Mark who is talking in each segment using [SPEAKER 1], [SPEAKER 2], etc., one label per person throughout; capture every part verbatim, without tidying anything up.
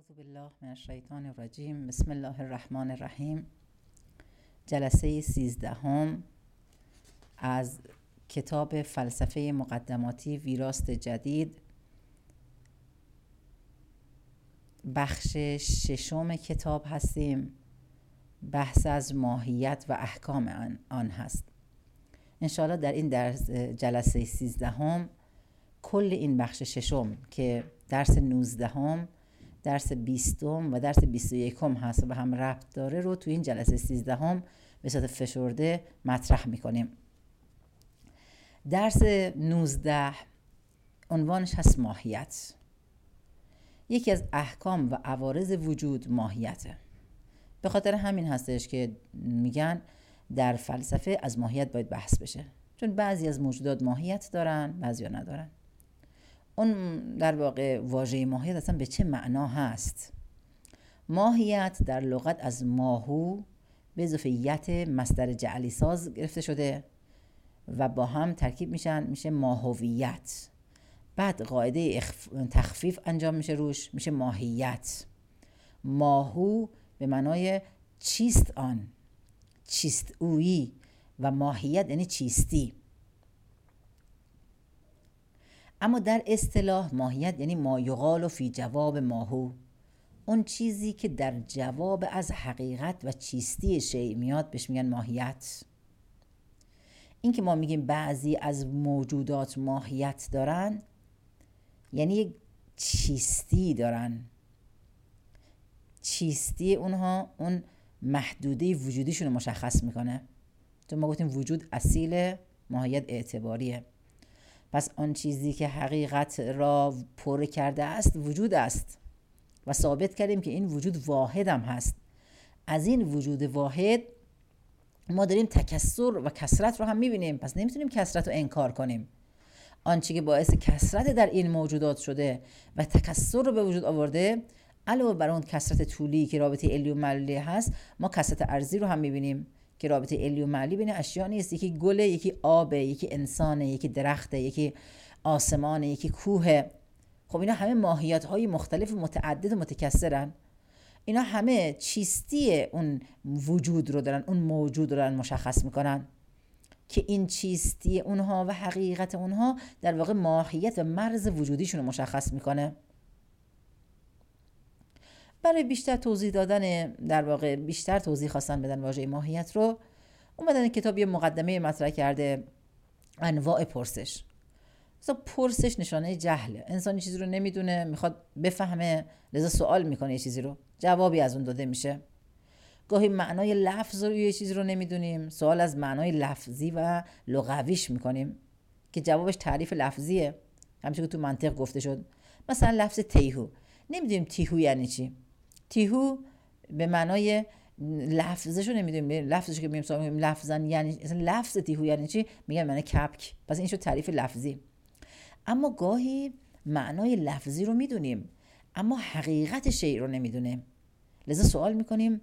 [SPEAKER 1] اعوذ بالله من الشیطان الرجیم. بسم الله الرحمن الرحیم. جلسه سیزدهم از کتاب فلسفه مقدماتی ویراست جدید، بخش ششم کتاب هستیم. بحث از ماهیت و احکام آن, آن هست. انشاءالله در این درس جلسه سیزدهم کل این بخش ششم که درس نوزدهم، درس بیستم و درس بیست و یکم هست و به هم ربط داره رو تو این جلسه سیزدهم به صورت فشرده مطرح میکنیم. درس نوزده عنوانش هست ماهیت. یکی از احکام و عوارض وجود ماهیته. به خاطر همین هستش که میگن در فلسفه از ماهیت باید بحث بشه، چون بعضی از موجودات ماهیت دارن، بعضی ها ندارن. اون در واقع واژه ماهیت اصلا به چه معنا هست؟ ماهیت در لغت از ماهو به اضافه یت مصدر جعلی ساز گرفته شده و با هم ترکیب میشن، میشه ماهویت. بعد قاعده اخف... تخفیف انجام میشه روش، میشه ماهیت. ماهو به معنای چیست آن، چیست اویی، و ماهیت یعنی چیستی. اما در اصطلاح ماهیت یعنی ما یقال فی جواب ماهو، اون چیزی که در جواب از حقیقت و چیستی شیء میاد بهش میگن ماهیت. این که ما میگیم بعضی از موجودات ماهیت دارن یعنی یک چیستی دارن. چیستی اونها اون محدوده وجودیشون رو مشخص میکنه. تو ما گفتیم وجود اصیل، ماهیت اعتباریه. پس آن چیزی که حقیقت را پر کرده است وجود است و ثابت کردیم که این وجود واحد هم هست. از این وجود واحد ما داریم تکثر و کثرت رو هم میبینیم، پس نمیتونیم کثرت رو انکار کنیم. آنچه که باعث کثرت در این موجودات شده و تکثر رو به وجود آورده، علاوه بر اون کثرت طولی که رابطه علی و معلولی هست، ما کثرت ارضی رو هم میبینیم که رابطه علی و معلی بین اشیا نیست. یکی گله، یکی آبه، یکی انسانه، یکی درخته، یکی آسمانه، یکی کوه. خب اینا همه ماهیت های مختلف و متعدد و متکثرن. اینا همه چیستی اون وجود رو دارن، اون موجود رو دارن مشخص میکنن که این چیستی اونها و حقیقت اونها در واقع ماهیت و مرز وجودیشون رو مشخص میکنه. برای بیشتر توضیح دادن، در واقع بیشتر توضیح خواستن بدن واژه ماهیت رو، اومدن کتاب یه مقدمه مطرح کرده، انواع پرسش. مثلا پرسش نشانه جهله. انسان چیزی رو نمیدونه، میخواد بفهمه، لذا سوال میکنه یه چیزی رو، جوابی از اون داده میشه. گاهی معنای لفظ رو یه چیزی رو نمیدونیم، سوال از معنای لفظی و لغویش میکنیم که جوابش تعریف لفظیه، همچون که تو منطق گفته شد. مثلا لفظ تیهو، نمیدونیم تیهو یعنی چی. تیهو به معنای لفظشو نمیدونیم، لفظشو که میگیم لفظن یعنی لفظ تیهو یعنی چی، میگن معنی کپک، پس این شد تعریف لفظی. اما گاهی معنای لفظی رو میدونیم اما حقیقت شیء رو نمیدونیم، لذا سوال میکنیم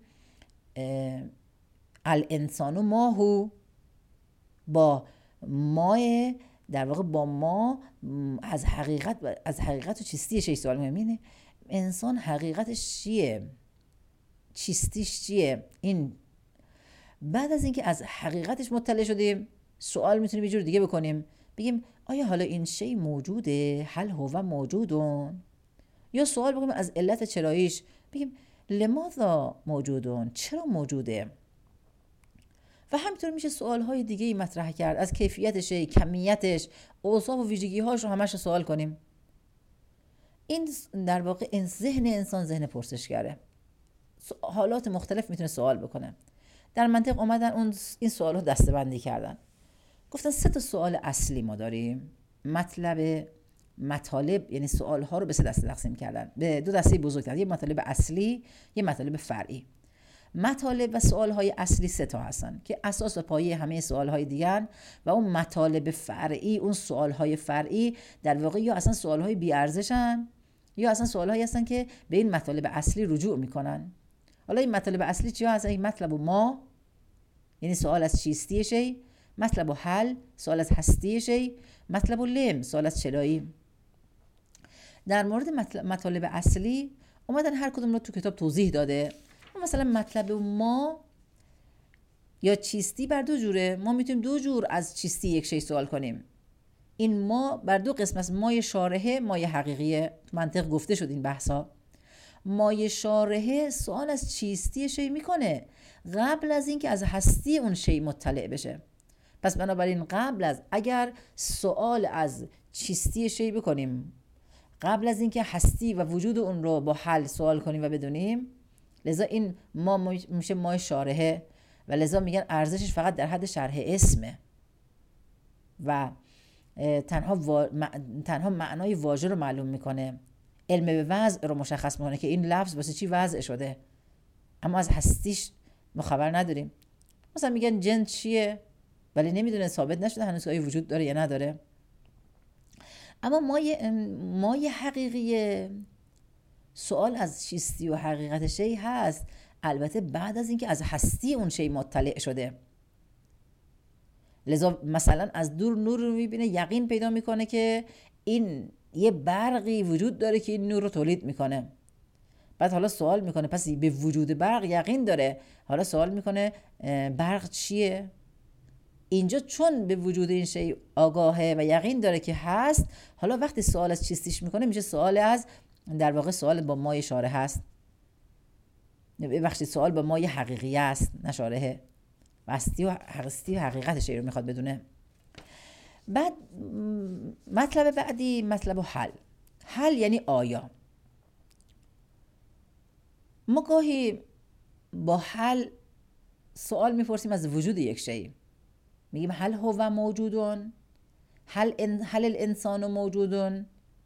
[SPEAKER 1] الانسان ماهو، با مای در واقع با ما از حقیقت از حقیقت و چیستی شیء سوال میکنیم. انسان حقیقتش چیه، چیستیش چیه؟ این بعد از اینکه از حقیقتش مطلع شدیم، سوال میتونیم یه جور دیگه بکنیم، بگیم آیا حالا این شی موجوده؟ هل هو موجودون؟ یا سوال بکنیم از علت چراییش، بگیم لماذا موجودون؟ چرا موجوده؟ و همینطور میشه سوالهای دیگه ای مطرح کرد، از کیفیت شی، کمیتش، اوصاف و ویژگی‌هاش رو همش سوال کنیم. این در واقع این ذهن انسان ذهن پرسشگره، حالات مختلف میتونه سوال بکنه. در منطق اومدن اون این سوالو دسته‌بندی کردن، گفتن سه تا سوال اصلی ما داریم. مطلب مطالب یعنی سوال ها رو به سه دسته تقسیم کردن، به دو دسته بزرگ کردن، یه مطالب اصلی، یه مطالب فرعی. مطالب و سوال های اصلی سه تا هستن که اساس و پایه همه سوال های دیگرن، و اون مطالب فرعی، اون سوال های فرعی در واقع یا اصلا سوال های بی ارزشن یا اصلا سوال هایی هستن که به این مطالب اصلی رجوع میکنن. حالا این مطالب اصلی چیا هستن؟ این مطلب ما یعنی سوال از چیستی شی، مطلب و حل سوال از هستی شی، مطلب و لم سوال از چرایی. در مورد مطالب اصلی اومدن هر کدوم رو تو کتاب توضیح داده. مثلا مطلب ما یا چیستی بر دو جوره. ما میتونیم دو جور از چیستی یک شی سوال کنیم. این ما بر دو قسم است، مای شارحه، مای حقیقیه. تو منطق گفته شد این بحثا. مای شارحه سوال از چیستی شی میکنه قبل از اینکه از هستی اون شی مطلع بشه. پس بنابراین قبل از اگر سوال از چیستی شی بکنیم قبل از اینکه هستی و وجود اون رو با حل سوال کنیم و بدونیم، لذا این ما میشه مای شارحه و لذا میگن ارزشش فقط در حد شرح اسمه و تنها, و... تنها معنای واژه رو معلوم میکنه، علم به وضع رو مشخص میکنه که این لفظ واسه چی وضع شده، اما از هستیش ما خبر نداریم. مثلا میگن جن چیه ولی نمیدونه، ثابت نشده هنوز آیا وجود داره یا نداره. اما مای مای حقیقی سوال از چیستی و حقیقت شی هست، البته بعد از اینکه از هستی اون شی مطلع شده. لذا مثلا از دور نور رو میبینه، یقین پیدا میکنه که این یه برقی وجود داره که این نور رو تولید میکنه. بعد حالا سوال میکنه پس به وجود برق یقین داره، حالا سوال میکنه برق چیه؟ اینجا چون به وجود این شی آگاهه و یقین داره که هست، حالا وقتی سوال از چیستیش میکنه میشه سوال از، در واقع سوال با مای شارحه هست، ببخشید سوال با مای حقیقی است نه شارحه. هستی و هستی و حقیقت شی رو میخواد بدونه. بعد مطلب بعدی مطلب حل. حل یعنی آیا. ما گاهی با حل سوال میپرسیم از وجود یک شی، میگیم هل هو موجودون، هل ان هل الانسان موجودون.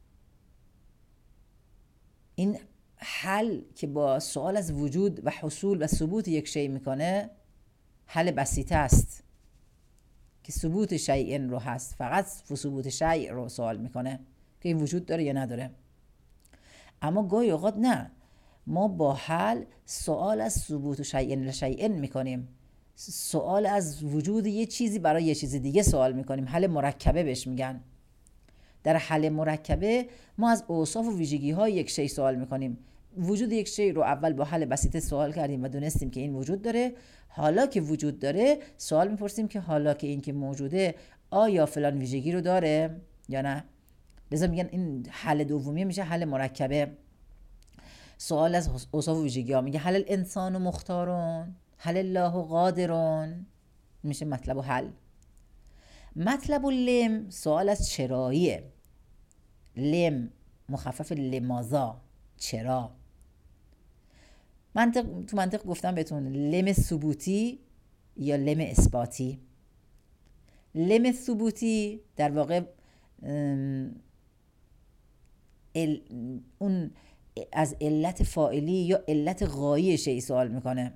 [SPEAKER 1] این حل که با سوال از وجود و حصول و ثبوت یک شی میکنه حل بسیطه است که ثبوت شیء رو هست، فقط ثبوت شیء رو سوال میکنه که این وجود داره یا نداره. اما گاهی اوقات نه، ما با حل سوال از ثبوت شیء لشیء میکنیم، سوال از وجود یه چیزی برای یه چیز دیگه سوال میکنیم، حل مرکبه بهش میگن. در حل مرکبه ما از اوصاف و ویژگی های یک شی سوال میکنیم. وجود یک شی رو اول با حل بسیطه سوال کردیم و دونستیم که این وجود داره. حالا که وجود داره سوال میپرسیم که حالا که این که موجوده آیا فلان ویژگی رو داره یا نه. لذا میگن این حل دومی میشه حل مرکبه. سوال از اوصاف و ویژگی ها، میگه هل الانسان مختارون، هل الله قادرون، میشه مطلب و حل. مطلب و لم سوال از چراییه. لم مخفف لماذا، چرا. منطق تو منطق گفتم بهتون لم ثبوتی یا لم اثباتی. لم ثبوتی در واقع ال اون از علت فاعلی یا علت غایی شی سوال میکنه.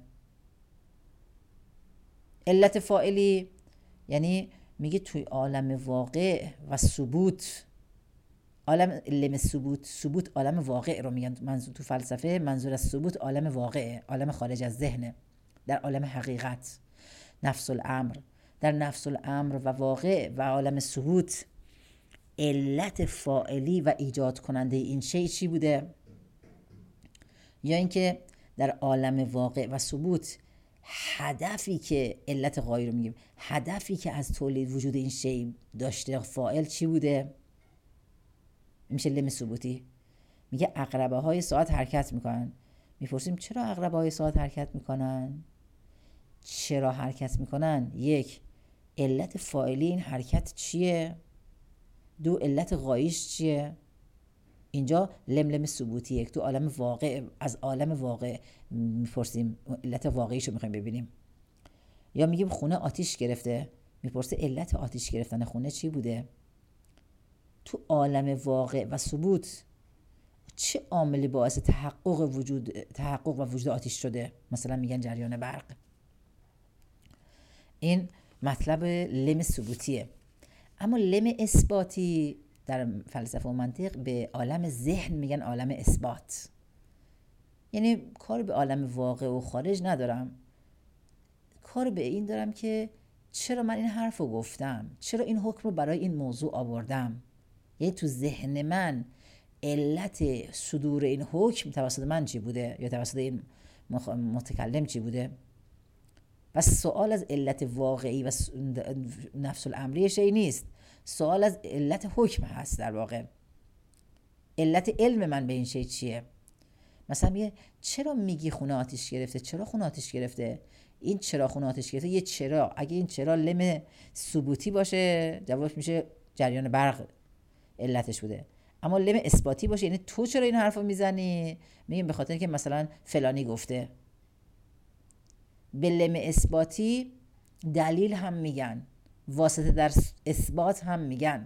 [SPEAKER 1] علت فاعلی یعنی میگه توی عالم واقع و ثبوت، عالم لم ثبوت، ثبوت عالم واقع رو میگن منظور تو فلسفه، منظور از ثبوت عالم واقعه، عالم خارج از ذهنه. در عالم حقیقت نفس الامر، در نفس الامر و واقع و عالم ثبوت علت فاعلی و ایجاد کننده این شی چی بوده؟ یا اینکه در عالم واقع و ثبوت هدفی که علت غایی رو میگیم، هدفی که از تولید وجود این شی داشته فاعل چی بوده؟ میشه لم ثبوتی. میگه عقربه های ساعت حرکت میکنن. میپرسیم چرا عقربه های ساعت حرکت میکنن؟ چرا حرکت میکنن؟ یک، علت فاعلی این حرکت چیه؟ دو، علت غاییش چیه؟ اینجا لم لم ثبوتی. یک، تو عالم واقع، از عالم واقع میپرسیم، علت واقعیشو میخوایم ببینیم. یا میگیم خونه آتیش گرفته، میپرسه علت آتیش گرفتن خونه چی بوده؟ تو عالم واقع و ثبوت چه عاملی باعث تحقق وجود تحقق و وجود آتیش شده؟ مثلا میگن جریان برق. این مطلب لم ثبوتیه. اما لم اثباتی در فلسفه و منطق به عالم ذهن میگن عالم اثبات. یعنی کار به عالم واقع و خارج ندارم، کار به این دارم که چرا من این حرف رو گفتم، چرا این حکم رو برای این موضوع آوردم. یعنی تو ذهن من علت صدور این حکم توسط من چی بوده یا توسط این متکلم چی بوده. پس سوال از علت واقعی و نفس الامری شی نیست، سوال از علت حکم هست. در واقع علت علم من به این شی چیه؟ مثلا میگه چرا میگی خونه آتیش گرفته؟ چرا خونه آتیش گرفته؟ این چرا خونه آتیش گرفته یه چرا، اگه این چرا لم ثبوتی باشه جوابش میشه جریان برق علتش بوده. اما لم اثباتی باشه یعنی تو چرا این حرفو میزنی؟ میگیم به خاطر که مثلا فلانی گفته. به لم اثباتی دلیل هم میگن، واسطه در اثبات هم میگن.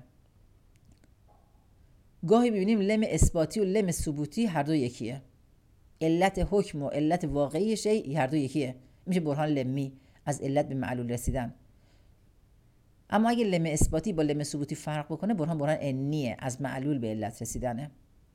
[SPEAKER 1] گاهی میبینیم لم اثباتی و لم ثبوتی هر دو یکیه. علت حکم و علت واقعی شی هر دو یکیه، میشه برهان لمی از علت به معلول رسیدن. اما اگه لم اثباتی با لم ثبوتی فرق بکنه، برهان برهان عنیه، از معلول به علت رسیدنه.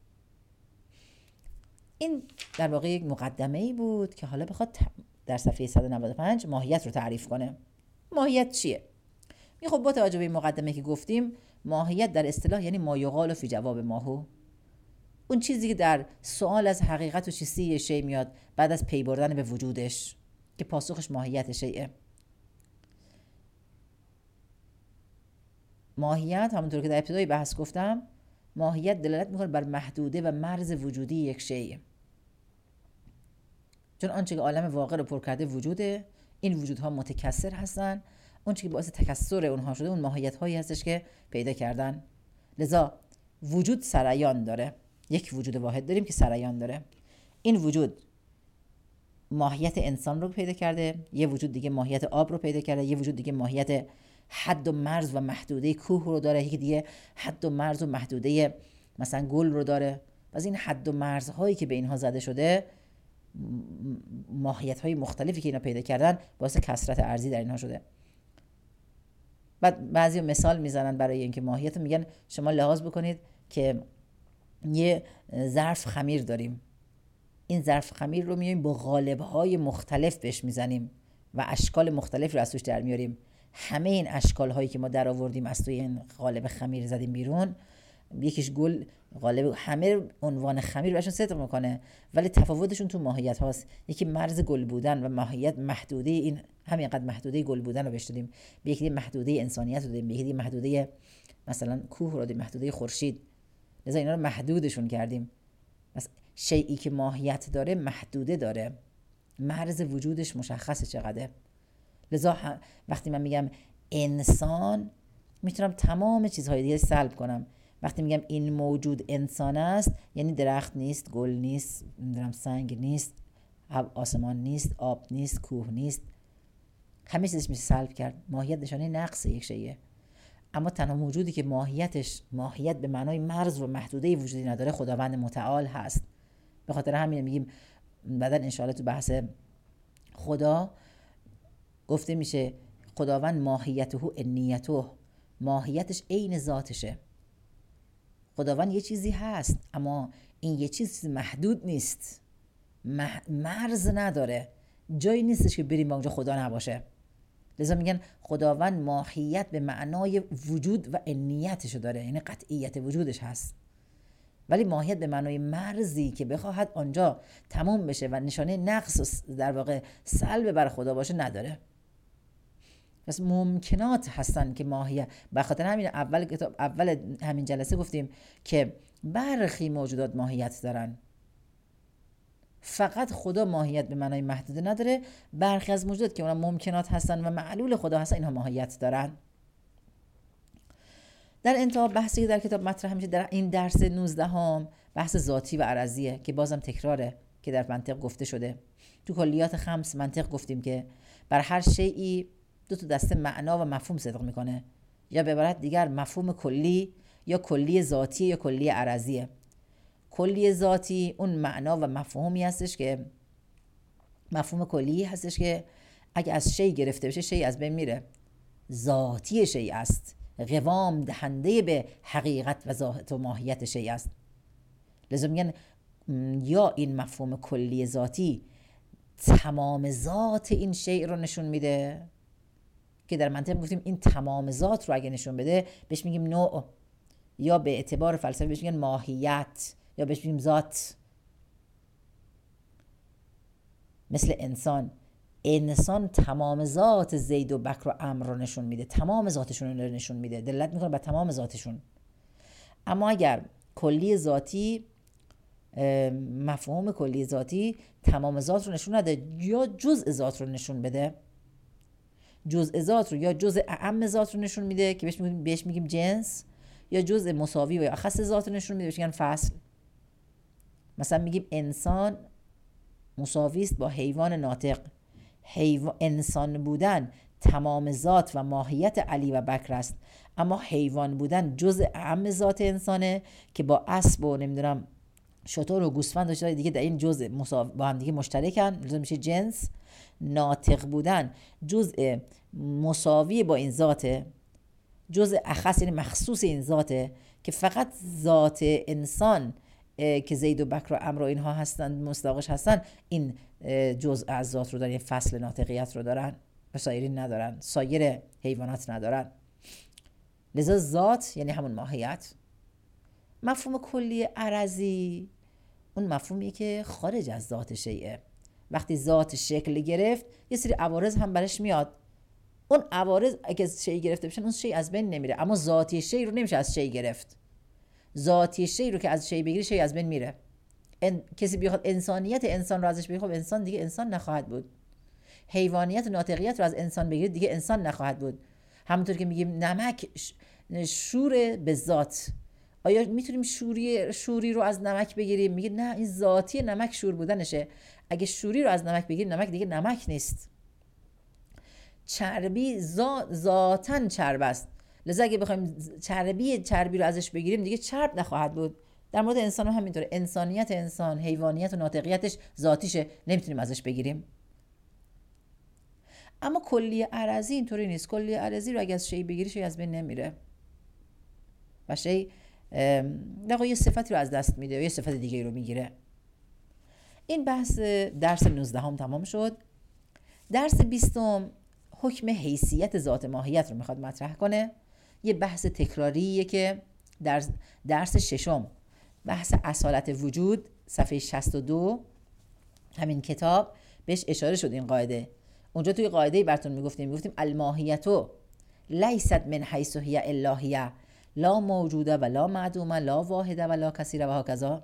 [SPEAKER 1] این در واقع یک مقدمه ای بود که حالا بخواد در صفحه صد و نود و پنج ماهیت رو تعریف کنه. ماهیت چیه؟ می خب با توجه به این مقدمه که گفتیم، ماهیت در اصطلاح یعنی ما یقال فی جواب ماهو، اون چیزی که در سوال از حقیقت و چیستی شی میاد بعد از پی بردن به وجودش، که پاسخش ماهیت شیئه. ماهیت همونطور که در ابتدای بحث گفتم، ماهیت دلالت میکنه بر محدوده و مرز وجودی یک شیء. چون آنچه که عالم واقع رو پر کرده وجوده، این وجودها متکثر هستن، اون چیزی که باعث تکثر اونها شده اون ماهیت هایی هستش که پیدا کردن. لذا وجود سرایان داره، یک وجود واحد داریم که سرایان داره. این وجود ماهیت انسان رو پیدا کرده، یه وجود دیگه ماهیت آب رو پیدا کرده، یه وجود دیگه ماهیت حد و مرز و محدوده کوه رو داره، یکی دیگه حد و مرز و محدوده مثلا گل رو داره. پس این حد و مرزهایی که به اینها زده شده، ماهیت های مختلفی که اینا پیدا کردن، باعث کثرت ارضی در اینها شده. بعد بعضی مثال میزنن برای اینکه ماهیت رو، میگن شما لحاظ بکنید که یه ظرف خمیر داریم، این ظرف خمیر رو میایم با قالب‌های مختلف بهش میزنیم و اشکال مختلف رو از توش در میاریم. همه این اشکال هایی که ما در آوردیم از توی این قالب خمیر زدیم بیرون، یکیش گل قالب، همه عنوان خمیر بهشون صدق میکنه، ولی تفاوتشون تو ماهیت هاست. یکی مرز گل بودن و ماهیت محدوده، این همینقدر محدوده گل بودن رو بهش دادیم، به یکی محدوده انسانیت رو دادیم، به یکی محدوده مثلا کوه رو دادیم، محدوده خورشید. لذا اینا رو محدودشون کردیم. پس شیئی که ماهیت داره محدوده داره، مرز وجودش مشخصه چقدره. لذا وقتی من میگم انسان، میتونم تمام چیزهای دیگه سلب کنم. وقتی میگم این موجود انسان است، یعنی درخت نیست، گل نیست، نمیدونم سنگ نیست، آسمان نیست، آب نیست، کوه نیست، همه چیزش میشه سلب کرد. ماهیت نشانه نقص یک شیء. اما تنها موجودی که ماهیتش ماهیت به معنای مرز و محدوده وجودی نداره، خداوند متعال هست. به خاطر همین میگیم بعداً انشاءالله تو بحث خدا گفته میشه خداوند ماهیته انیته، ماهیتش عین ذاتشه. خداوند یه چیزی هست، اما این یه چیز محدود نیست، مرز نداره، جایی نیستش که بریم با اونجا خدا نباشه. لذا میگن خداوند ماهیت به معنای وجود و انیتشو داره، یعنی قطعیت وجودش هست، ولی ماهیت به معنای مرزی که بخواهد آنجا تمام بشه و نشانه نقص در واقع سلب بر خدا باشه نداره. پس ممکنات هستن که ماهیت، به خاطر همین اول کتاب اول همین جلسه گفتیم که برخی موجودات ماهیت دارن، فقط خدا ماهیت به معنای محدوده نداره. برخی از موجودات که اونها ممکنات هستن و معلول خدا هستن، اینها ماهیت دارن. در انتها بحثی در کتاب مطرح میشه در این درس نوزده هم بحث ذاتی و عرضیه که بازم تکراره که در منطق گفته شده. تو کلیات خمس منطق گفتیم که بر هر شیئی دو تا دسته معنا و مفهوم صدق میکنه، یا به عبارت دیگر مفهوم کلی یا کلی ذاتی یا کلی عرضیه. کلی ذاتی اون معنا و مفهومی هستش که مفهوم کلی هستش که اگه از شی گرفته بشه شی از بین میره، ذاتی شی است، قوام دهنده به حقیقت و ذات و ماهیت شی است. لذا میگن یا این مفهوم کلی ذاتی تمام ذات این شی رو نشون میده، که در منطق گفتیم این تمام ذات رو اگه نشون بده بهش میگیم نوع. یا به اعتبار فلسفی بهش میگن ماهیت یا بهش میگیم ذات. مثل انسان، انسان تمام ذات زید و بکر و عمرو رو نشون میده، تمام ذاتشون رو نشون میده، دلالت میکنه بر تمام ذاتشون. اما اگر کلی ذاتی، مفهوم کلی ذاتی تمام ذات رو نشون نده یا جزء ذات رو نشون بده، جزء ذات رو یا جزء اعم ذات رو نشون میده که بهش میگیم بهش میگیم جنس، یا جزء مساوی و یا اخص ذات رو نشون میده بهش میگن فصل. مثلا میگیم انسان مساوی است با حیوان ناطق. حیوان، انسان بودن تمام ذات و ماهیت علی و بکر است، اما حیوان بودن جزء اعم ذات انسانه که با اسب و نمیدونم شتر و گوسفند داشته دیگه در این جزء مساوی با هم دیگه مشترکن، لازم میشه جنس. ناطق بودن جزء مساوی با این ذاته، جزء اخص یعنی مخصوص این ذاته که فقط ذات انسان که زید و بکر و عمرو اینها هستن مصداقش هستن این جزء از ذات رو دارن، این فصل ناطقیت رو دارن و سایرین ندارن، سایر حیوانات ندارن. لذا ذات یعنی همون ماهیت. مفهوم کلی عرضی اون مفهومیه که خارج از ذات شیئه. وقتی ذات شکل گرفت یه سری عوارض هم برش میاد، اون عوارض اگه از شی گرفته بشن اون شی از بین نمیره، اما ذاتی شی رو نمیشه از شی گرفت. ذاتی شی رو که از شی بگیری شی از بین میره. ان... کسی بیخواد انسانیت انسان رو ازش بگیره خب انسان دیگه انسان نخواهد بود. حیوانیت و ناطقیت رو از انسان بگیره دیگه انسان نخواهد بود. همونطور که میگیم نمک شور به ذات، آیا میتونیم شوری شوری رو از نمک بگیریم؟ میگه نه، این ذاتی نمک شور بودنشه. اگه شوری رو از نمک بگیریم نمک دیگه نمک نیست. چربی ذاتاً چرب است، لذا اگه بخوایم چربی چربی رو ازش بگیریم دیگه چرب نخواهد بود. در مورد انسان هم همینطوره، انسانیت انسان، حیوانیت و ناطقیتش ذاتیشه، نمیتونیم ازش بگیریم. اما کلی عرضی اینطوری نیست. کلی عرضی رو اگه از شی بگیری شی از بین نمیره و شی در یه صفتی رو از دست میده و یه صفت دیگه رو میگیره. این بحث درس نوزده هم تمام شد. درس بیستم حکم حیثیت ذات ماهیت رو میخواد مطرح کنه. یه بحث تکراریه که در درس ششم بحث اصالت وجود صفحه شصت و دو همین کتاب بهش اشاره شد. این قاعده اونجا توی قاعده براتون میگفتیم میگفتیم الماهیتو لیست من حیث هی الا هی لا موجوده و لا معدومه لا واحده و لا کثیره و هکذا.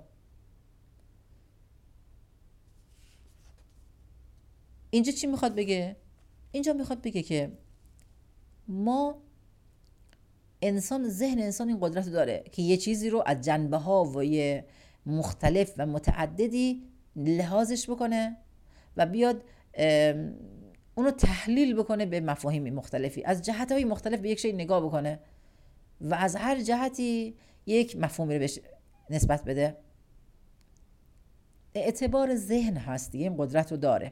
[SPEAKER 1] اینجا چی میخواد بگه؟ اینجا میخواد بگه که ما انسان، ذهن انسان این قدرت داره که یه چیزی رو از جنبه ها و یه مختلف و متعددی لحاظش بکنه و بیاد اونو تحلیل بکنه به مفاهیم مختلفی، از جهت های مختلف به یک شی نگاه بکنه و از هر جهتی یک مفهومی رو بهش نسبت بده. اعتبار ذهن هست دیگه، این قدرت رو داره.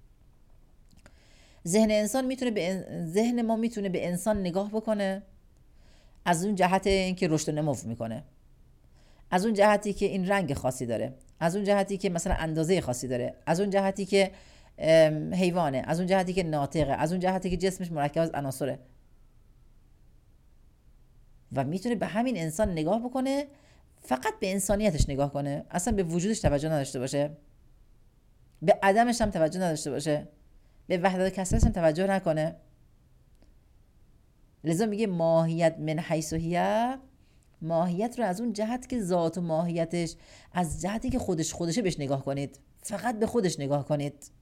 [SPEAKER 1] ذهن انسان میتونه به ذهن ما میتونه به انسان نگاه بکنه از اون جهت اینکه رشد و نمو میکنه، از اون جهتی که این رنگ خاصی داره، از اون جهتی که مثلا اندازه خاصی داره، از اون جهتی که حیوانه، از اون جهتی که ناطقه، از اون جهتی که جسمش مرکب از عناصره، و میتونه به همین انسان نگاه بکنه، فقط به انسانیتش نگاه کنه، اصلا به وجودش توجه نداشته باشه، به عدمش هم توجه نداشته باشه، به وحدت کسرتش هم توجه نکنه. لذا میگه ماهیت من حیث هی، ماهیت رو از اون جهت که ذات و ماهیتش از جهتی که خودش خودشه بهش نگاه کنید، فقط به خودش نگاه کنید.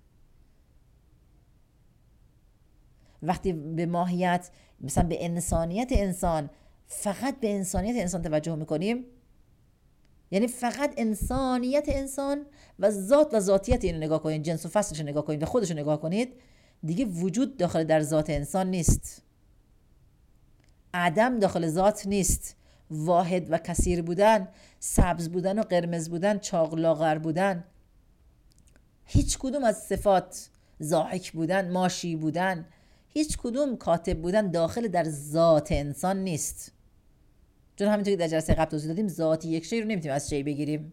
[SPEAKER 1] وقتی به ماهیت مثلا به انسانیت انسان، فقط به انسانیت انسان توجه میکنیم، یعنی فقط انسانیت انسان و ذات و ذاتیت اینو نگاه کنید، جنس و فصلش رو نگاه کنید و خودش رو نگاه کنید، دیگه وجود داخل در ذات انسان نیست، عدم داخل ذات نیست، واحد و کثیر بودن، سبز بودن و قرمز بودن، چاق لاغر بودن، هیچ کدوم از صفات، ضاحک بودن، ماشی بودن، هیچ کدوم کاتب بودن داخل در ذات انسان نیست. چون همینطور که در جلسه قبل توضیح دادیم ذاتی یک شی رو نمیتونیم از شی بگیریم.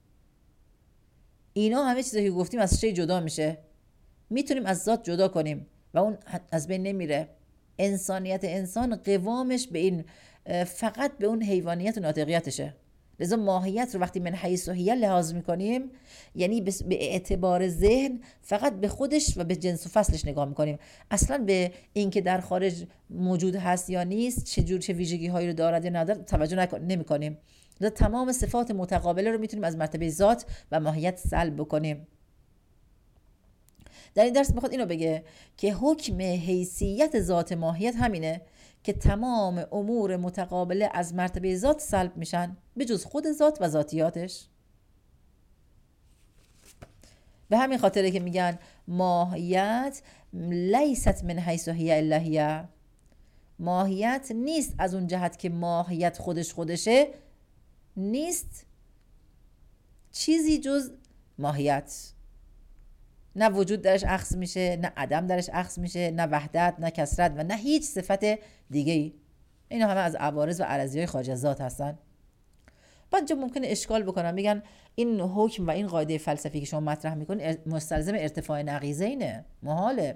[SPEAKER 1] اینا همه چیزایی که گفتیم از شی جدا میشه، میتونیم از ذات جدا کنیم و اون از بین نمیره. انسانیت انسان قوامش به این فقط به اون حیوانیت و ناطقیتشه. لذا ماهیت رو وقتی من حیث و هیه لحاظ میکنیم، یعنی به اعتبار ذهن فقط به خودش و به جنس و فصلش نگاه میکنیم، اصلا به این که در خارج موجود هست یا نیست، چه جور چه ویژگی هایی رو دارد یا ندارد توجه نمیکنیم. لذا تمام صفات متقابله رو میتونیم از مرتبه ذات و ماهیت سلب بکنیم. در این درس میخواد اینو بگه که حکم حیثیت ذات ماهیت همینه که تمام امور متقابله از مرتبه ذات سلب میشن به جز خود ذات و ذاتیاتش. به همین خاطره که میگن ماهیت لیست من حیث هی الا هی، ماهیت نیست از اون جهت که ماهیت خودش خودشه، نیست چیزی جز ماهیت. نه وجود درش اخذ میشه، نه عدم درش اخذ میشه، نه وحدت، نه کثرت و نه هیچ صفت دیگه ای. اینا همه از عوارض و عرضی‌های خارج از ذات هستن. بعد جا ممکنه اشکال بکنن، میگن این حکم و این قاعده فلسفی که شما مطرح میکنین مستلزم ارتفاع نقیضینه، محاله.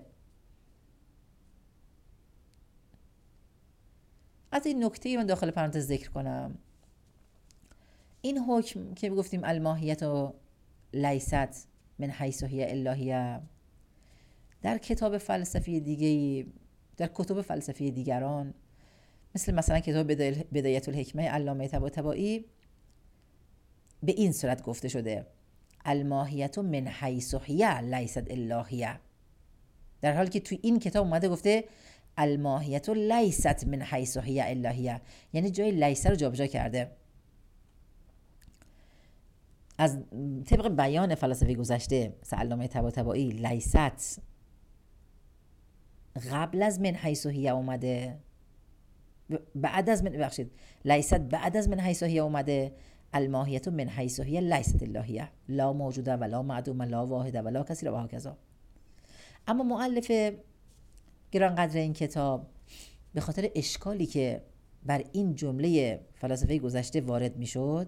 [SPEAKER 1] از این نکته من داخل پرانتز ذکر کنم، این حکم که گفتیم الماهیت و لیست من حیث هی الا هی، در کتاب فلسفی دیگه، در کتب فلسفی دیگران مثل مثلا کتاب بدایت الحکمه علامه طباطبایی به این صورت گفته شده الماهیت من حیث هی لیست الا هی، در حالی که توی این کتاب اومده گفته الماهیت لیست من حیث هی الا هی، یعنی جای لیست رو جابجا کرده. از طبق بیان فلسفه گذشته مثل علامه طباطبایی لیست قبل از من حیث هی اومده، بعد از من ببخشید لیست بعد از من حیث هی اومده، الماهیت من حیث هی لیست الا هی، لا موجوده ولا معدوم لا واحده ولا کثیر و هکذا. اما مؤلف گرانقدر این کتاب به خاطر اشکالی که بر این جمله فلسفه گذشته وارد میشد،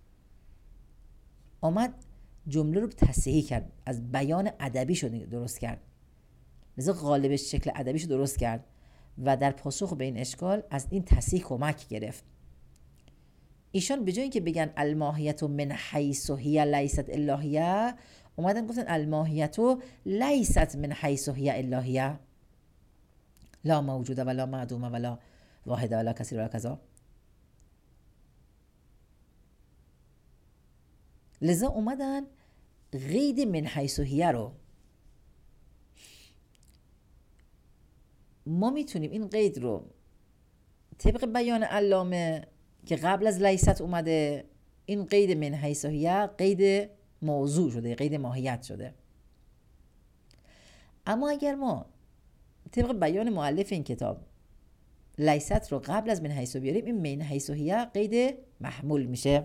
[SPEAKER 1] آمد جمله رو تصحیح کرد، از بیان ادبی شد درست کرد، لذا غالبش شکل ادبیشو درست کرد و در پاسخ به این اشکال از این تصحیح کمک گرفت. ایشان به جای اینکه بگن الماهیت من حیث هی لیست الا هی، اومدن گفتن الماهیت لیست من حیث هی الا هی، لا موجوده ولا معدومه ولا واحده ولا کثیر ولا کذا. لذا اومدن قید من حیث هی رو، ما میتونیم این قید رو طبق بیان علامه که قبل از لیست اومده، این قید من حیث هی قید موضوع شده، قید ماهیت شده. اما اگر ما طبق بیان مؤلف این کتاب لیست رو قبل از من حیث بیاریم، این من حیث هی قید محمول میشه.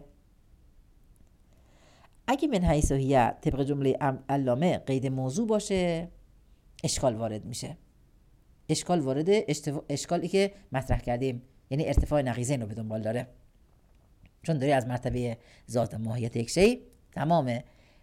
[SPEAKER 1] اگه من حیث هی طبق جمله علامه قید موضوع باشه، اشکال وارد میشه. اشکال وارد اشتف... اشکالی که مطرح کردیم، یعنی ارتفاع نقیضین رو به دنبال داره، چون داری از مرتبه ذات ماهیت یک شی تمام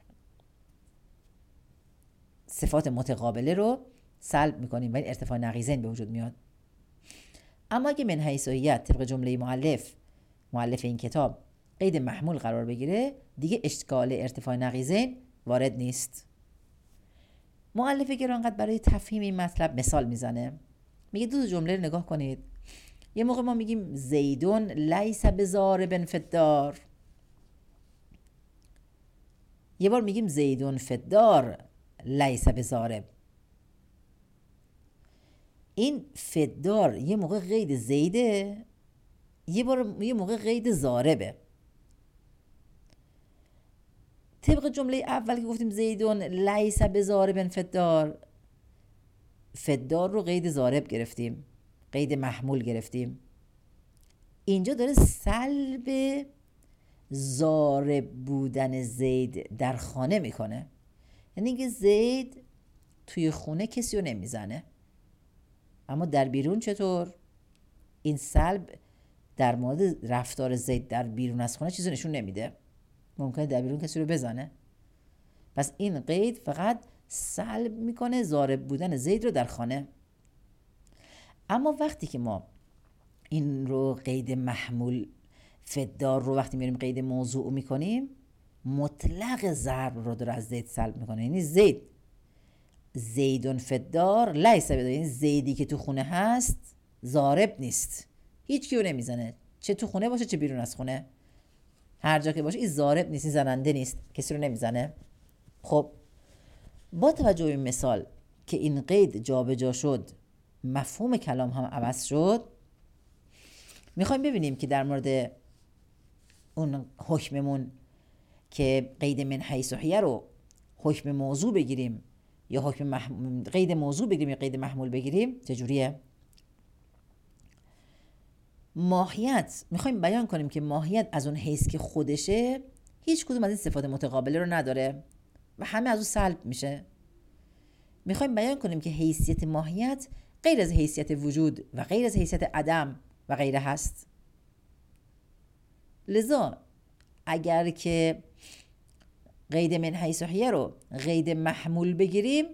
[SPEAKER 1] صفات متقابله رو سلب میکنیم و این ارتفاع نقیضین به وجود میاد. اما اگه من حیث هی طبق جمله مؤلف مؤلف این کتاب قید محمول قرار بگیره، دیگه اشکال ارتفاع نقیضین وارد نیست. مؤلف گرانقدر برای تفهیم این مطلب مثال میزنه، میگه دو جمله رو نگاه کنید. یه موقع ما میگیم زیدون لیس بضارب فی الدار، یه بار میگیم زیدون فی الدار لیس بضارب. این فی الدار یه موقع قید زیده، یه بار یه موقع قید ضاربه. طبق جمله اول که گفتیم زیدون لیس بضارب فی الدار، فی الدار رو قید ضارب گرفتیم، قید محمول گرفتیم. اینجا داره سلب ضارب بودن زید در خانه میکنه، یعنی که زید توی خونه کسی رو نمیزنه، اما در بیرون چطور؟ این سلب در مورد رفتار زید در بیرون از خونه چیزی نشون نمیده، ممکنه در بیرون کسی رو بزنه. پس این قید فقط سلب میکنه ضارب بودن زید رو در خانه. اما وقتی که ما این رو قید محمول فدار رو وقتی میریم قید موضوع میکنیم، مطلق ضرب رو داره از زید سلب میکنه. یعنی زید زیدون فدار لیس بدار، یعنی زیدی که تو خونه هست ضارب نیست، هیچ کیو نمیزنه، چه تو خونه باشه چه بیرون از خونه، هر جا که باشه این ضارب نیست، این زننده نیست، کسی رو نمیزنه. خب با توجه به این مثال که این قید جابجا شد، مفهوم کلام هم عوض شد، میخوایم ببینیم که در مورد اون حکممون که قید من حیث هی رو حکم موضوع بگیریم یا حکم مح... قید موضوع بگیریم یا قید محمول بگیریم چجوریه؟ ماهیت میخوایم بیان کنیم که ماهیت از اون حیث که خودشه هیچ کدوم از این صفات متقابله رو نداره و همه از اون سلب میشه. میخوایم بیان کنیم که حیثیت ماهیت غیر از حیثیت وجود و غیر از حیثیت عدم و غیره هست. لذا اگر که قید من حیث هی رو قید محمول بگیریم،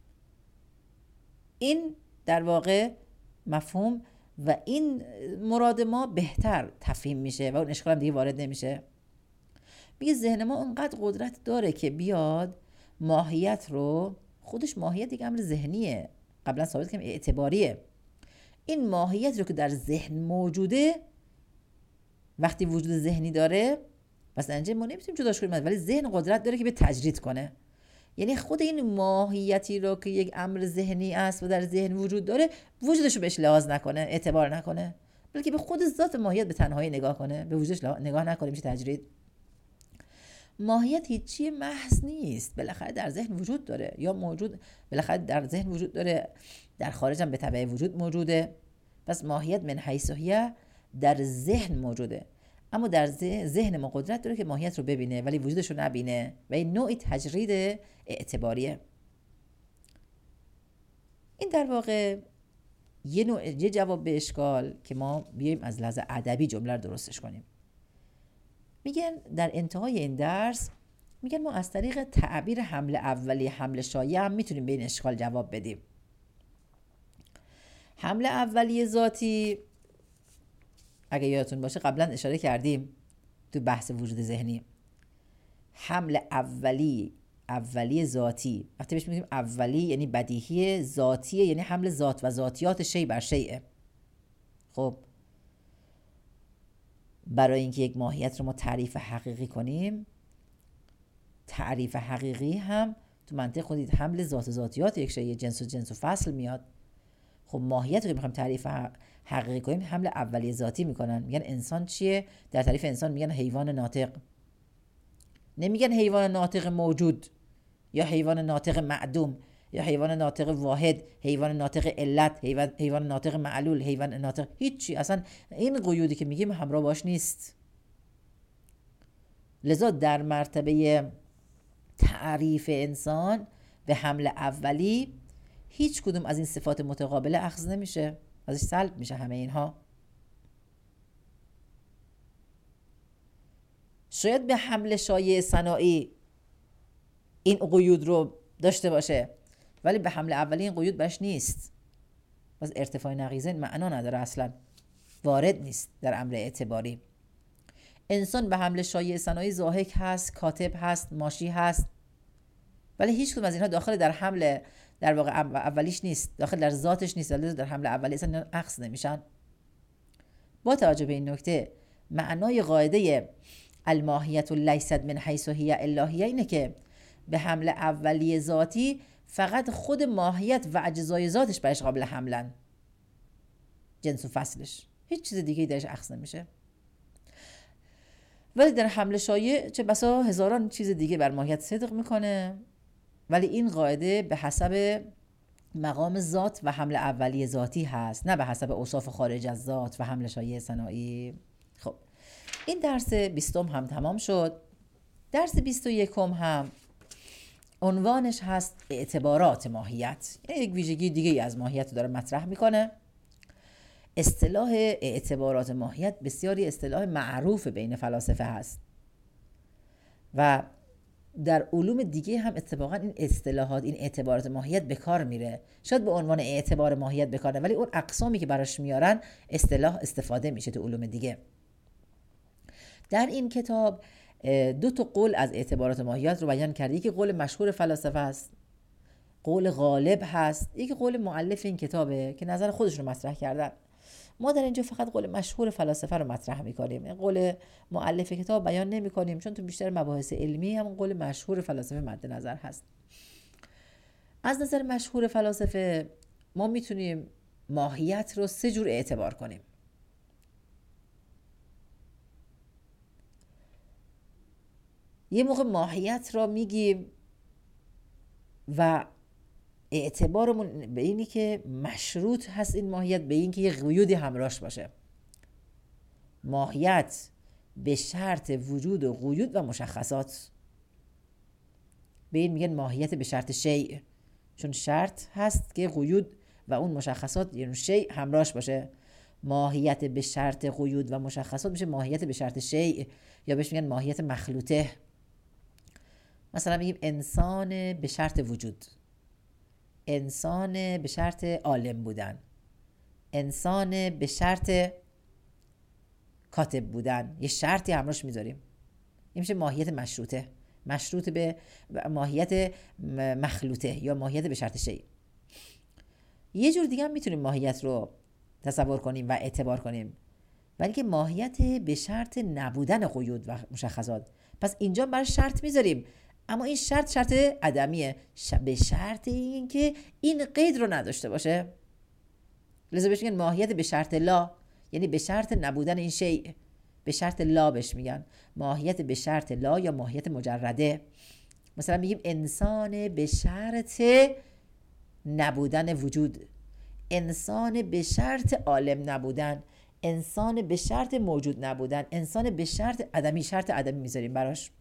[SPEAKER 1] این در واقع مفهوم و این مراد ما بهتر تفهیم میشه و اون اشکال هم دیگه وارد نمیشه. میگه ذهن ما اونقدر قدرت داره که بیاد ماهیت رو، خودش ماهیت یک امر ذهنیه، قبلا ثابت کردم اعتباریه، این ماهیت رو که در ذهن موجوده وقتی وجود ذهنی داره، مثلا اینجا ما نمیتونیم جداش کنیم، ولی ذهن قدرت داره که به تجرید کنه. یعنی خود این ماهیتی رو که یک امر ذهنی است و در ذهن وجود داره، وجودش رو بهش لحاظ نکنه، اعتبار نکنه، بلکه به خود ذات ماهیت به تنهایی نگاه کنه، به وجودش نگاه نکنه، میشه تجرید. ماهیت هیچی محض نیست، بالاخره در ذهن وجود داره یا موجود، بالاخره در ذهن وجود داره، در خارج هم به تبع وجود موجوده. پس ماهیت من حیث هی در ذهن موجوده، اما در ذهن ما قدرت داره که ماهیت رو ببینه ولی وجودش رو نبینه و این نوعی تجرید اعتباریه. این در واقع یه نوع یه جواب به اشکال که ما بیایم از لحاظ ادبی جمله رو درستش کنیم. میگن در انتهای این درس میگن ما از طریق تعبیر حمل اولی حمل شایع هم میتونیم به این اشکال جواب بدیم. حمل اولی ذاتی اگه یادتون باشه قبلا اشاره کردیم تو بحث وجود ذهنی، حمل اولی اولی ذاتی وقتی بهش میگیم اولی یعنی بدیهی، ذاتیه یعنی حمل ذات و ذاتیات شیء بر شیء. خب برای اینکه یک ماهیت رو ما تعریف حقیقی کنیم، تعریف حقیقی هم تو منطق خودید حمل ذات ذاتیات یک شیء، جنس و جنس و فصل میاد. خب ماهیت رو که میخوایم تعریف حقیقی کنیم حمل اولیه ذاتی میکنن، میگن انسان چیه؟ در تعریف انسان میگن حیوان ناطق، نمیگن حیوان ناطق موجود یا حیوان ناطق معدوم یا حیوان ناطق واحد، حیوان ناطق علت، حیوان حیوان ناطق معلول، حیوان ناطق هیچی. اصلا این قیودی که میگیم همراه باش نیست. لذا در مرتبه تعریف انسان به حمل اولی هیچ کدوم از این صفات متقابله اخذ نمیشه، ازش سلب میشه همه اینها. شاید به حمل شایع صناعی این قیود رو داشته باشه ولی به حمل اولی این قیود برش نیست. پس ارتفاع نقیضه معنا نداره، اصلا وارد نیست در امر اعتباری. انسان به حمل شایع صناعی ضاحک هست، کاتب هست، ماشی هست، ولی هیچ کدوم از اینها داخل در حمل در واقع اولیش نیست، داخل در ذاتش نیست، ولی در حمل اولی اصلا اخذ نمیشن. با توجه به این نکته معنای قاعده الماهیت لیست من حیث هی الا هی اینه که به حمل اولی ذاتی فقط خود ماهیت و اجزای ذاتش برش قابل حملن، جنس و فصلش، هیچ چیز دیگه درش اخذ نمیشه. ولی در حمل شایع چه بسا هزاران چیز دیگه بر ماهیت صدق میکنه، ولی این قاعده به حسب مقام ذات و حمل اولی ذاتی هست، نه به حسب اوصاف خارج از ذات و حمل شایع صناعی. خب این درس بیستم هم تمام شد. درس بیست و یکم هم عنوانش هست اعتبارات ماهیت، یعنی یک ویژگی دیگه از ماهیت رو داره مطرح میکنه. اصطلاح اعتبارات ماهیت بسیاری اصطلاح معروف بین فلاسفه هست و در علوم دیگه هم اتفاقا این اصطلاحات، این اعتبارات ماهیت به کار میره. شاید به عنوان اعتبار ماهیت به کار، ولی اون اقسامی که براش میارن اصطلاح استفاده میشه تو علوم دیگه. در این کتاب دو تا قول از اعتبارات ماهیت رو بیان کرده. یکی قول مشهور فلاسفه است، قول غالب هست، یکی قول مؤلف این کتابه که نظر خودش رو مطرح کردن. ما در اینجا فقط قول مشهور فلاسفه رو مطرح میکنیم، این قول مؤلف کتاب بیان نمیکنیم، چون تو بیشتر مباحث علمی هم قول مشهور فلاسفه مد نظر هست. از نظر مشهور فلاسفه ما میتونیم ماهیت رو سه جور اعتبار کنیم. یه موقع ماهیت را میگیم و اعتبارمون به اینی که مشروط هست این ماهیت به این که یه قیودی همراهش باشه. ماهیت به شرط وجود و قیود و مشخصات، به این میگن ماهیت به شرط شیء، چون شرط هست که قیود و اون مشخصات یعنی شیء همراهش باشه. ماهیت به شرط قیود و مشخصات میشه ماهیت به شرط شیء، یا بهش میگن ماهیت مخلوطه. مثلا میگیم انسان به شرط وجود، انسان به شرط عالم بودن، انسان به شرط کاتب بودن، یه شرطی همراهش میذاریم. این میشه ماهیت مشروطه، مشروط به ماهیت مخلوطه یا ماهیت به شرط شیء. یه جور دیگه هم میتونیم ماهیت رو تصور کنیم و اعتبار کنیم، ولی که ماهیت به شرط نبودن قیود و مشخصات. پس اینجا برای شرط میذاریم، اما این شرط شرط عدمیه، به شرط این که این قید رو نداشته باشه. لذا بهش میگن ماهیت به شرط لا، یعنی به شرط نبودن این شیء، به شرط لا بهش میگن ماهیت به شرط لا یا ماهیت مجرده. مثلا میگیم انسان به شرط نبودن وجود، انسان به شرط عالم نبودن، انسان به شرط موجود نبودن، انسان به شرط عدمی، شرط عدمی میذاریم براش.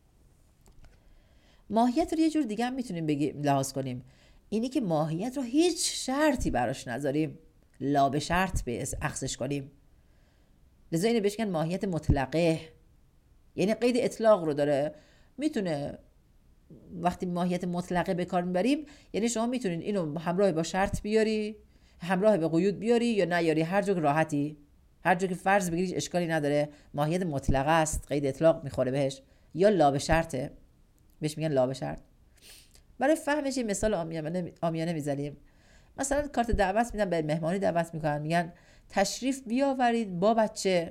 [SPEAKER 1] ماهیت رو یه جور دیگه هم میتونیم بگیم لحاظ کنیم، اینی که ماهیت رو هیچ شرطی براش نذاریم، لا به شرط به اخذش کنیم. لذا اینو بهش میگن ماهیت مطلقه، یعنی قید اطلاق رو داره. میتونه وقتی ماهیت مطلقه به کار میبریم، یعنی شما میتونید اینو همراه با شرط بیاری، همراه به قیود بیاری یا نیاری، هر جا که راحتی، هر جا که فرض بگیری اشکالی نداره. ماهیت مطلقه است، قید اطلاق میخوره بهش، یا لا به شرطه، بهش میگن لا به شرط. برای فهمش یه مثال عامیانه عامیانه میزنیم. مثلا کارت دعوت میدن، به مهمانی دعوت میکنن، میگن تشریف بیاورید با بچه.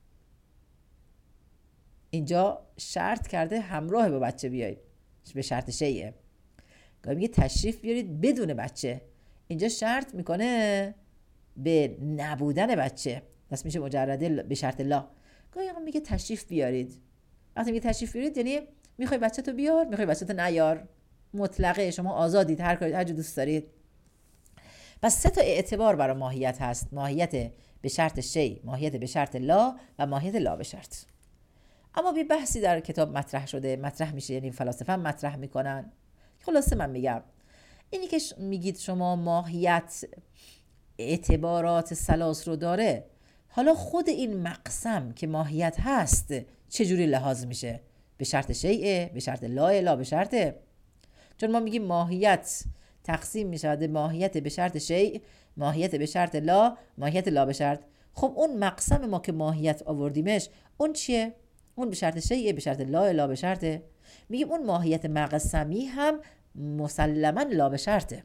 [SPEAKER 1] اینجا شرط کرده همراه با بچه بیایید، به شرط شیء. میگه تشریف بیارید بدون بچه، اینجا شرط میکنه به نبودن بچه، پس میشه مجرده به شرط لا. گاهی میگه تشریف بیارید، وقتی میگه تشریف بیارید یعنی میخوای بچه تو بیار، میخوای بچه تو نیار، مطلقه، شما آزادید، هر کاری هر جا دوست دارید. پس سه تا اعتبار برای ماهیت هست: ماهیت به شرط شیء، ماهیت به شرط لا و ماهیت لا به شرط. اما بی بحثی در کتاب مطرح شده، مطرح میشه، یعنی فلاسفه هم مطرح میکنن. خلاصه من میگم اینی که میگید شما ماهیت اعتبارات ثلاث رو داره، حالا خود این مقسم که ماهیت هست چجوری لحاظ میشه؟ به شرط شیء، به شرط لا، لا به شرطه. چون ما میگیم ماهیت تقسیم میشه ماهیت به شرط شیء، ماهیت به شرط لا، ماهیت لا به شرط. خب اون مقسم ما که ماهیت آوردیمش اون چیه؟ اون به شرط شیء، به شرط لا، لا به شرطه. میگیم اون ماهیت مقسمی هم مسلما لا به شرطه.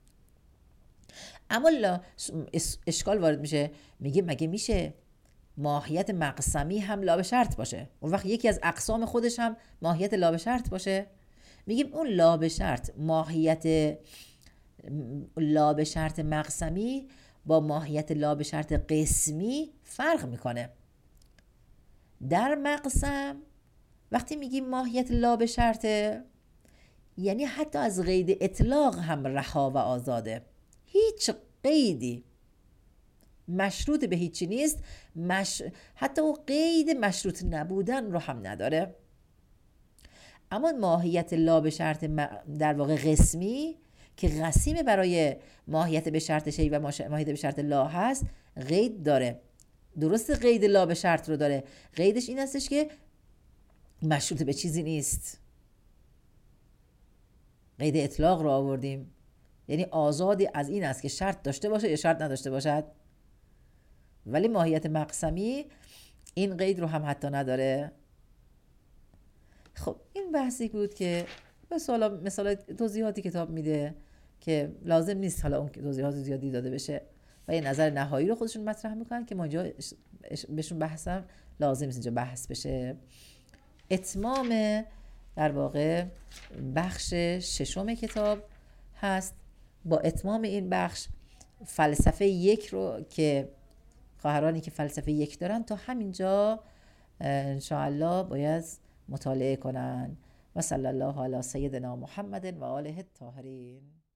[SPEAKER 1] اما لا اشکال وارد میشه، میگه مگه میشه ماهیت مقسمی هم لا به شرط باشه؟ اون وقت یکی از اقسام خودش هم ماهیت لا به شرط باشه؟ میگیم اون لا به شرط، ماهیت لا به شرط مقسمی با ماهیت لا به شرط قسمی فرق میکنه. در مقسم وقتی میگیم ماهیت لا به شرطه، یعنی حتی از قید اطلاق هم رها و آزاده، هیچ قیدی مشروط به هیچی نیست، مش... حتی او قید مشروط نبودن رو هم نداره. اما ماهیت لا به شرط در واقع قسمی که قسیم برای ماهیت به شرط شیء و ماهیت به شرط لا هست، قید داره. درست قید لا به شرط رو داره، قیدش این هستش که مشروط به چیزی نیست. قید اطلاق رو آوردیم، یعنی آزادی از این است که شرط داشته باشه یا شرط نداشته باشد. ولی ماهیت مقسمی این قید رو هم حتی نداره. خب این بحثی بود که مثلا مثلا توضیحاتی کتاب میده که لازم نیست حالا اون توضیحات زیادی داده بشه و یه نظر نهایی رو خودشون مطرح میکنن که ما اینجا بهشون بحثم لازم نیست اینجا بحث بشه. اتمام در واقع بخش ششم کتاب هست. با اتمام این بخش فلسفه یک رو که خواهرانی که فلسفه یک دارن تا همینجا انشاءالله باید مطالعه کنن. و صلی الله علی سیدنا محمد و آله الطاهرین.